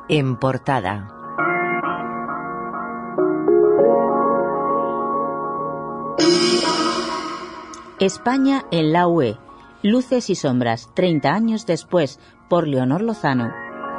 En portada. España en la UE. Luces y sombras, 30 años después, por Leonor Lozano.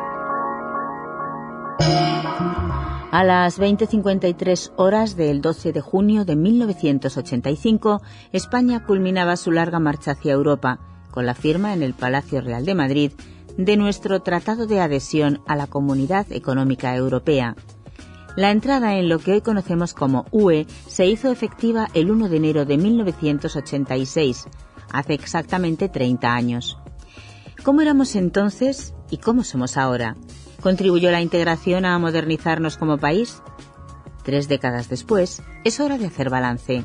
A las 20:53 horas del 12 de junio de 1985, España culminaba su larga marcha hacia Europa, con la firma en el Palacio Real de Madrid de nuestro Tratado de Adhesión a la Comunidad Económica Europea. La entrada en lo que hoy conocemos como UE se hizo efectiva el 1 de enero de 1986, hace exactamente 30 años. ¿Cómo éramos entonces y cómo somos ahora? ¿Contribuyó la integración a modernizarnos como país? 3 décadas después, es hora de hacer balance.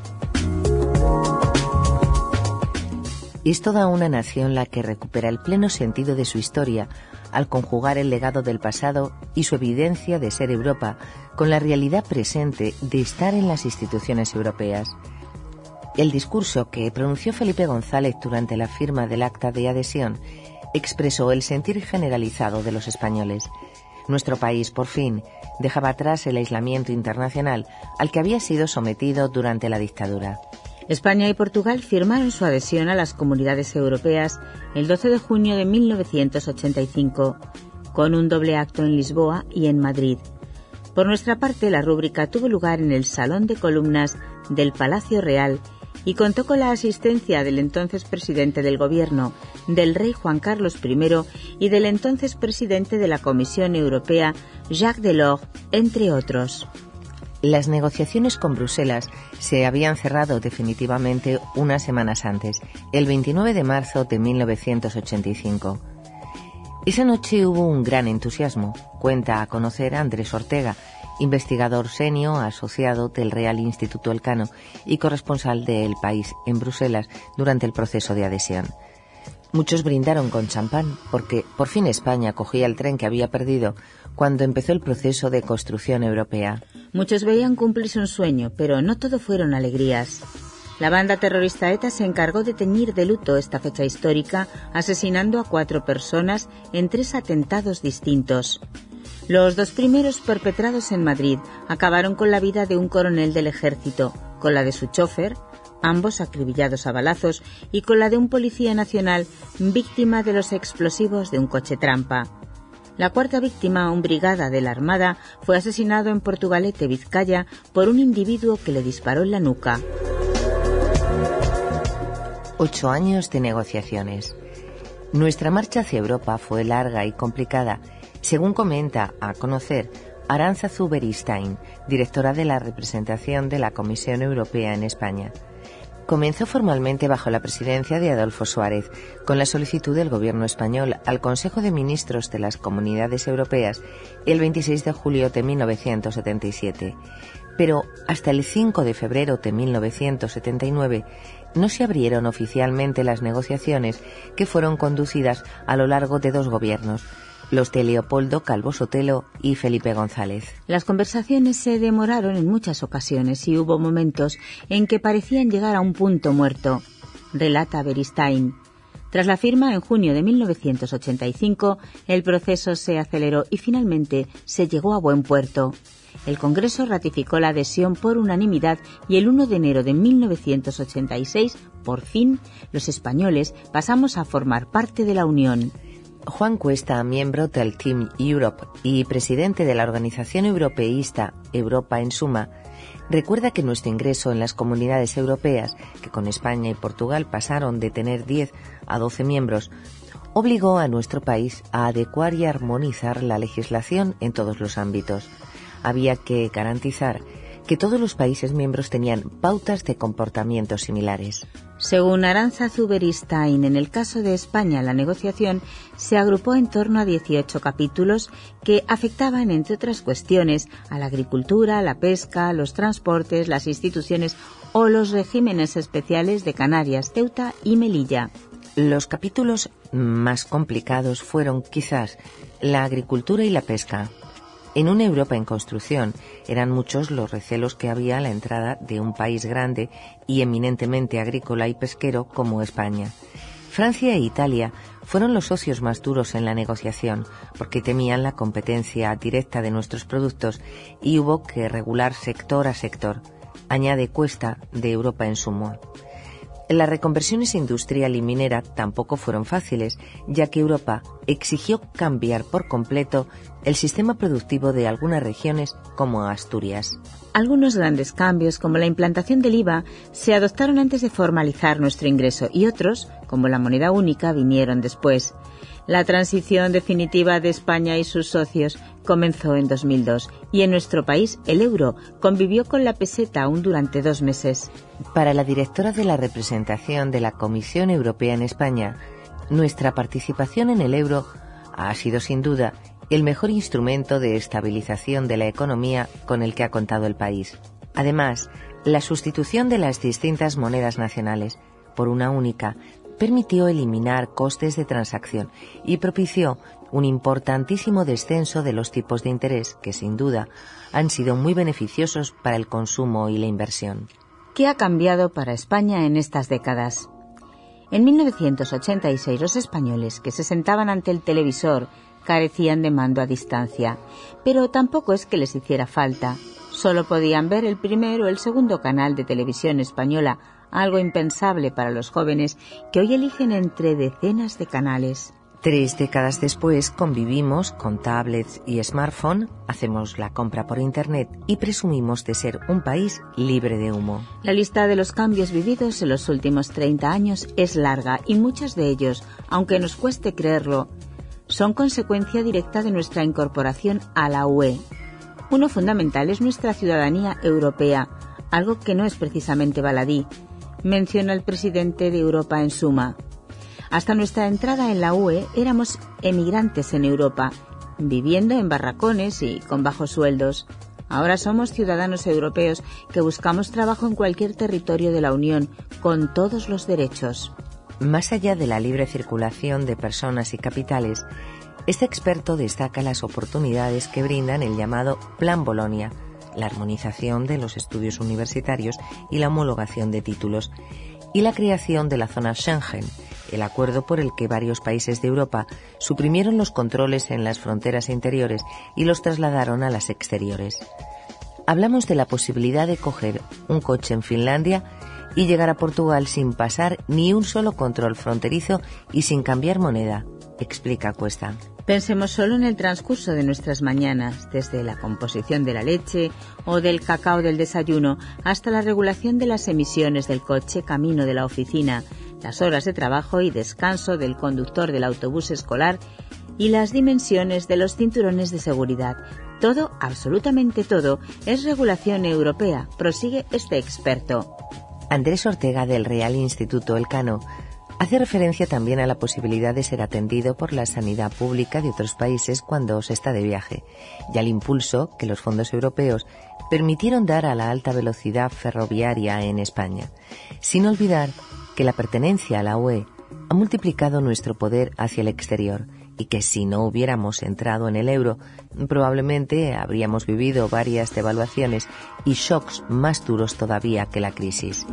Es toda una nación la que recupera el pleno sentido de su historia al conjugar el legado del pasado y su evidencia de ser Europa con la realidad presente de estar en las instituciones europeas. El discurso que pronunció Felipe González durante la firma del Acta de Adhesión expresó el sentir generalizado de los españoles. Nuestro país, por fin, dejaba atrás el aislamiento internacional al que había sido sometido durante la dictadura. España y Portugal firmaron su adhesión a las comunidades europeas el 12 de junio de 1985, con un doble acto en Lisboa y en Madrid. Por nuestra parte, la rúbrica tuvo lugar en el Salón de Columnas del Palacio Real y contó con la asistencia del entonces presidente del Gobierno, del rey Juan Carlos I y del entonces presidente de la Comisión Europea, Jacques Delors, entre otros. Las negociaciones con Bruselas se habían cerrado definitivamente unas semanas antes, el 29 de marzo de 1985. Esa noche hubo un gran entusiasmo, cuenta a conocer Andrés Ortega, investigador senior asociado del Real Instituto Elcano y corresponsal de El País en Bruselas durante el proceso de adhesión. Muchos brindaron con champán porque por fin España cogía el tren que había perdido cuando empezó el proceso de construcción europea. Muchos veían cumplirse un sueño, pero no todo fueron alegrías. La banda terrorista ETA se encargó de teñir de luto esta fecha histórica, asesinando a 4 personas en 3 atentados distintos. Los 2 primeros, perpetrados en Madrid, acabaron con la vida de un coronel del ejército, con la de su chofer, ambos acribillados a balazos, y con la de un policía nacional víctima de los explosivos de un coche trampa. La 4ª víctima, un brigada de la Armada, fue asesinado en Portugalete, Vizcaya, por un individuo que le disparó en la nuca. 8 años de negociaciones. Nuestra marcha hacia Europa fue larga y complicada, según comenta a conocer Arantzazu Beristain, directora de la representación de la Comisión Europea en España. Comenzó formalmente bajo la presidencia de Adolfo Suárez, con la solicitud del Gobierno español al Consejo de Ministros de las Comunidades Europeas el 26 de julio de 1977. Pero hasta el 5 de febrero de 1979 no se abrieron oficialmente las negociaciones que fueron conducidas a lo largo de 2 gobiernos, los de Leopoldo Calvo Sotelo y Felipe González. Las conversaciones se demoraron en muchas ocasiones y hubo momentos en que parecían llegar a un punto muerto, relata Beristain. Tras la firma en junio de 1985, el proceso se aceleró y finalmente se llegó a buen puerto. El Congreso ratificó la adhesión por unanimidad y el 1 de enero de 1986, por fin, los españoles pasamos a formar parte de la Unión. Juan Cuesta, miembro del Team Europe y presidente de la organización europeísta Europa en Suma, recuerda que nuestro ingreso en las comunidades europeas, que con España y Portugal pasaron de tener 10 a 12 miembros, obligó a nuestro país a adecuar y armonizar la legislación en todos los ámbitos. Había que garantizar que todos los países miembros tenían pautas de comportamiento similares. Según Arantzazu Beristain, en el caso de España, la negociación se agrupó en torno a 18 capítulos que afectaban, entre otras cuestiones, a la agricultura, la pesca, los transportes, las instituciones o los regímenes especiales de Canarias, Ceuta y Melilla. Los capítulos más complicados fueron, quizás, la agricultura y la pesca. En una Europa en construcción, eran muchos los recelos que había a la entrada de un país grande y eminentemente agrícola y pesquero como España. Francia e Italia fueron los socios más duros en la negociación porque temían la competencia directa de nuestros productos y hubo que regular sector a sector. Añade Cuesta, de Europa en Sumo. Las reconversiones industrial y minera tampoco fueron fáciles, ya que Europa exigió cambiar por completo el sistema productivo de algunas regiones como Asturias. Algunos grandes cambios, como la implantación del IVA, se adoptaron antes de formalizar nuestro ingreso y otros, como la moneda única, vinieron después. La transición definitiva de España y sus socios comenzó en 2002 y en nuestro país el euro convivió con la peseta aún durante 2 meses. Para la directora de la representación de la Comisión Europea en España, nuestra participación en el euro ha sido sin duda el mejor instrumento de estabilización de la economía con el que ha contado el país. Además, la sustitución de las distintas monedas nacionales por una única permitió eliminar costes de transacción y propició un importantísimo descenso de los tipos de interés que, sin duda, han sido muy beneficiosos para el consumo y la inversión. ¿Qué ha cambiado para España en estas décadas? En 1986 los españoles que se sentaban ante el televisor carecían de mando a distancia, pero tampoco es que les hiciera falta. Solo podían ver el primero o el segundo canal de televisión española, algo impensable para los jóvenes que hoy eligen entre decenas de canales. 3 décadas después convivimos con tablets y smartphone, hacemos la compra por internet y presumimos de ser un país libre de humo. La lista de los cambios vividos en los últimos 30 años es larga y muchos de ellos, aunque nos cueste creerlo, son consecuencia directa de nuestra incorporación a la UE. Uno fundamental es nuestra ciudadanía europea, algo que no es precisamente baladí, menciona el presidente de Europa en Suma. Hasta nuestra entrada en la UE éramos emigrantes en Europa, viviendo en barracones y con bajos sueldos. Ahora somos ciudadanos europeos que buscamos trabajo en cualquier territorio de la Unión, con todos los derechos. Más allá de la libre circulación de personas y capitales, este experto destaca las oportunidades que brindan el llamado Plan Bolonia, la armonización de los estudios universitarios y la homologación de títulos, y la creación de la zona Schengen, el acuerdo por el que varios países de Europa suprimieron los controles en las fronteras interiores y los trasladaron a las exteriores. Hablamos de la posibilidad de coger un coche en Finlandia y llegar a Portugal sin pasar ni un solo control fronterizo y sin cambiar moneda, explica Cuesta. Pensemos solo en el transcurso de nuestras mañanas, desde la composición de la leche o del cacao del desayuno hasta la regulación de las emisiones del coche camino de la oficina, las horas de trabajo y descanso del conductor del autobús escolar y las dimensiones de los cinturones de seguridad. Todo, absolutamente todo, es regulación europea, prosigue este experto. Andrés Ortega, del Real Instituto Elcano, hace referencia también a la posibilidad de ser atendido por la sanidad pública de otros países cuando se está de viaje y al impulso que los fondos europeos permitieron dar a la alta velocidad ferroviaria en España, sin olvidar que la pertenencia a la UE ha multiplicado nuestro poder hacia el exterior y que si no hubiéramos entrado en el euro, probablemente habríamos vivido varias devaluaciones y shocks más duros todavía que la crisis.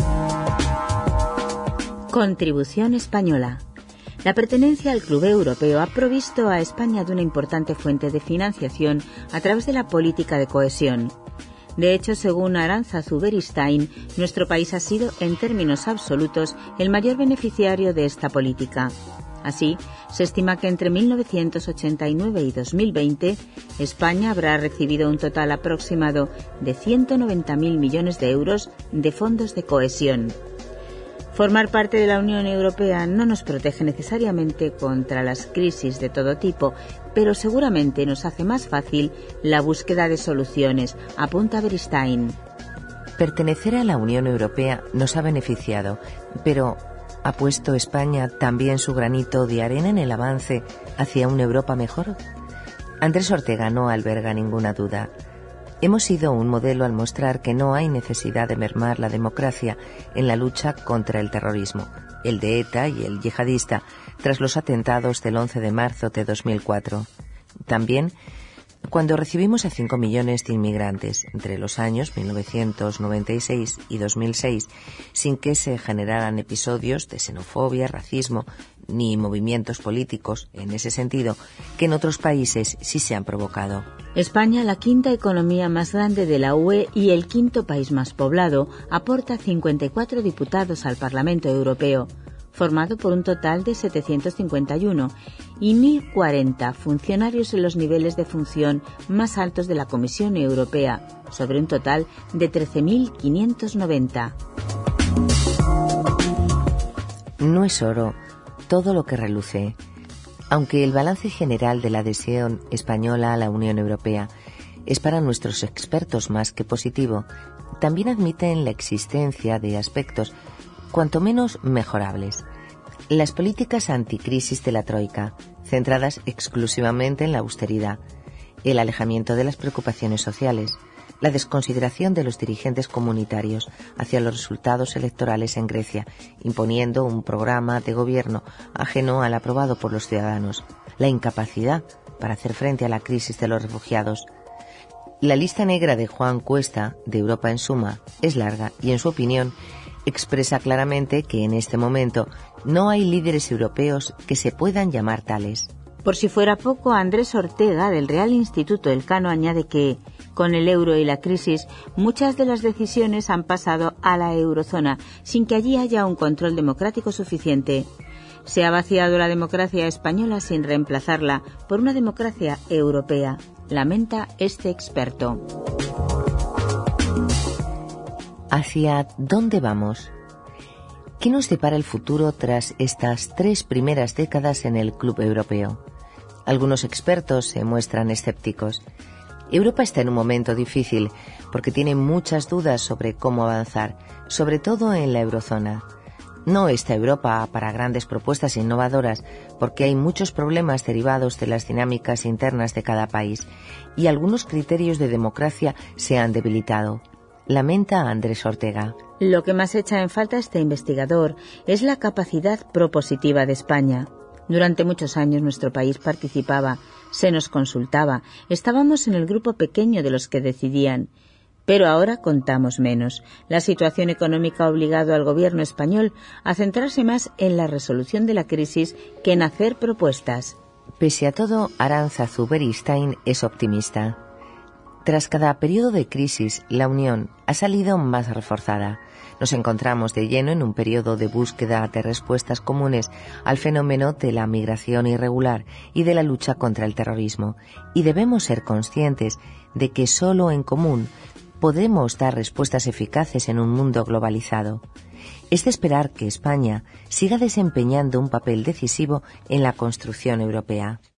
Contribución española. La pertenencia al Club Europeo ha provisto a España de una importante fuente de financiación a través de la política de cohesión. De hecho, según Arantzazu Beristain, nuestro país ha sido, en términos absolutos, el mayor beneficiario de esta política. Así, se estima que entre 1989 y 2020, España habrá recibido un total aproximado de 190.000 millones de euros de fondos de cohesión. Formar parte de la Unión Europea no nos protege necesariamente contra las crisis de todo tipo, pero seguramente nos hace más fácil la búsqueda de soluciones, apunta Beristain. Pertenecer a la Unión Europea nos ha beneficiado, pero ¿ha puesto España también su granito de arena en el avance hacia una Europa mejor? Andrés Ortega no alberga ninguna duda. Hemos sido un modelo al mostrar que no hay necesidad de mermar la democracia en la lucha contra el terrorismo, el de ETA y el yihadista, tras los atentados del 11 de marzo de 2004. También Cuando recibimos a 5 millones de inmigrantes entre los años 1996 y 2006, sin que se generaran episodios de xenofobia, racismo, ni movimientos políticos en ese sentido, que en otros países sí se han provocado. España, la quinta economía más grande de la UE y el quinto país más poblado, aporta 54 diputados al Parlamento Europeo, formado por un total de 751, y 1.040 funcionarios en los niveles de función más altos de la Comisión Europea, sobre un total de 13.590. No es oro todo lo que reluce. Aunque el balance general de la adhesión española a la Unión Europea es para nuestros expertos más que positivo, también admiten la existencia de aspectos cuanto menos mejorables. Las políticas anticrisis de la Troika, centradas exclusivamente en la austeridad, el alejamiento de las preocupaciones sociales, la desconsideración de los dirigentes comunitarios hacia los resultados electorales en Grecia, imponiendo un programa de gobierno ajeno al aprobado por los ciudadanos, la incapacidad para hacer frente a la crisis de los refugiados. La lista negra de Juan Cuesta, de Europa en Suma, es larga y, en su opinión, expresa claramente que en este momento no hay líderes europeos que se puedan llamar tales. Por si fuera poco, Andrés Ortega, del Real Instituto Elcano, añade que, con el euro y la crisis, muchas de las decisiones han pasado a la eurozona, sin que allí haya un control democrático suficiente. Se ha vaciado la democracia española sin reemplazarla por una democracia europea, lamenta este experto. ¿Hacia dónde vamos? ¿Qué nos depara el futuro tras estas 3 primeras décadas en el Club Europeo? Algunos expertos se muestran escépticos. Europa está en un momento difícil porque tiene muchas dudas sobre cómo avanzar, sobre todo en la eurozona. No está Europa para grandes propuestas innovadoras porque hay muchos problemas derivados de las dinámicas internas de cada país y algunos criterios de democracia se han debilitado. Lamenta Andrés Ortega. Lo que más echa en falta este investigador es la capacidad propositiva de España. Durante muchos años nuestro país participaba, se nos consultaba, estábamos en el grupo pequeño de los que decidían. Pero ahora contamos menos. La situación económica ha obligado al gobierno español a centrarse más en la resolución de la crisis que en hacer propuestas. Pese a todo, Arantzazu Beristain es optimista. Tras cada periodo de crisis, la Unión ha salido más reforzada. Nos encontramos de lleno en un periodo de búsqueda de respuestas comunes al fenómeno de la migración irregular y de la lucha contra el terrorismo, y debemos ser conscientes de que solo en común podemos dar respuestas eficaces en un mundo globalizado. Es de esperar que España siga desempeñando un papel decisivo en la construcción europea.